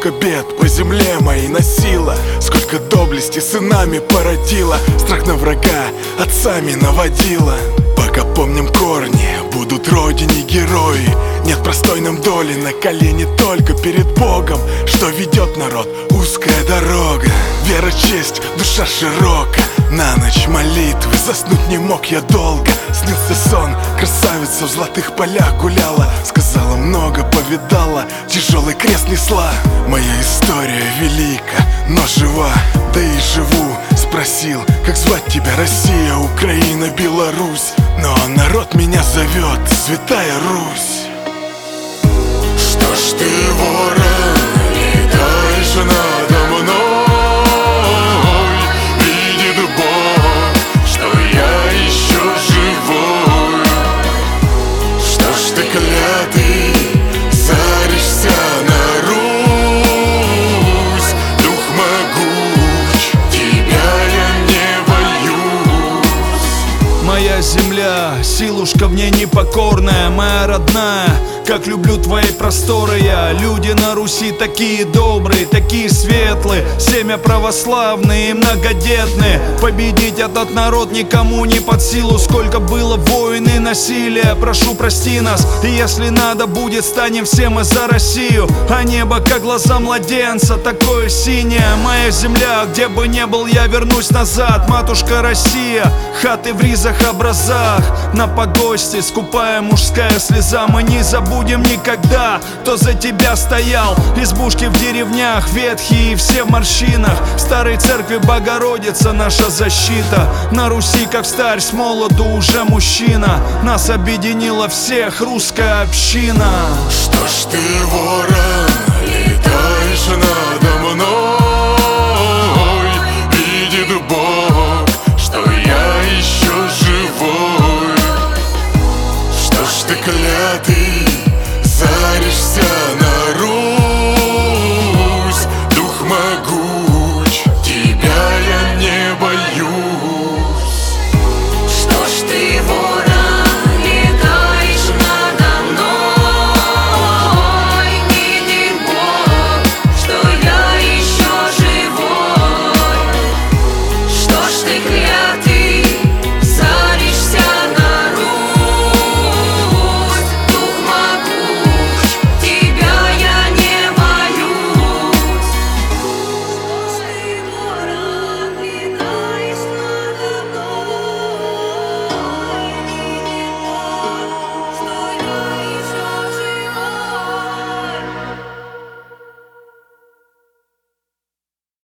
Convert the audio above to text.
сколько бед по земле моей носила, сколько доблести сынами породила, страх на врага отцами наводила. Пока помним корни, будут родине герои. Нет простой нам доли, на колени только перед Богом, что ведет народ узкая дорога. Вера, честь, душа широка. На ночь молитвы, заснуть не мог я долго. Снился сон, красавица в золотых полях гуляла, сказала много, повидала, тяжелый крест несла. Моя история велика, но жива, да и живу. Спросил, как звать тебя, Россия, Украина, Беларусь. Но народ меня зовет, Святая Русь. Что ж ты, ворон, летаешь надо мной? Видит Бог, что я еще живой. Что ж ты, клятый, заришься на Русь? Дух могуч, тебя я не боюсь. Моя земля, силушка в ней непокорная, моя родная, как люблю твои просторы я. Люди на Руси такие добрые, такие светлые, семя православные и многодетные. Победить этот народ никому не под силу. Сколько было войн и насилия, прошу прости нас. И если надо будет, станем все мы за Россию. А небо, как глаза младенца, такое синее. Моя земля, где бы ни был, я вернусь назад. Матушка Россия, хаты в ризах, образах, на погосте скупая мужская слеза. Мы не забудем никогда, кто за тебя стоял. Избушки в деревнях, ветхие и все в морщинах. В старой церкви Богородица наша защита. На Руси, как старь, с молоду уже мужчина. Нас объединила всех русская община. Что ж ты, ворон, летаешь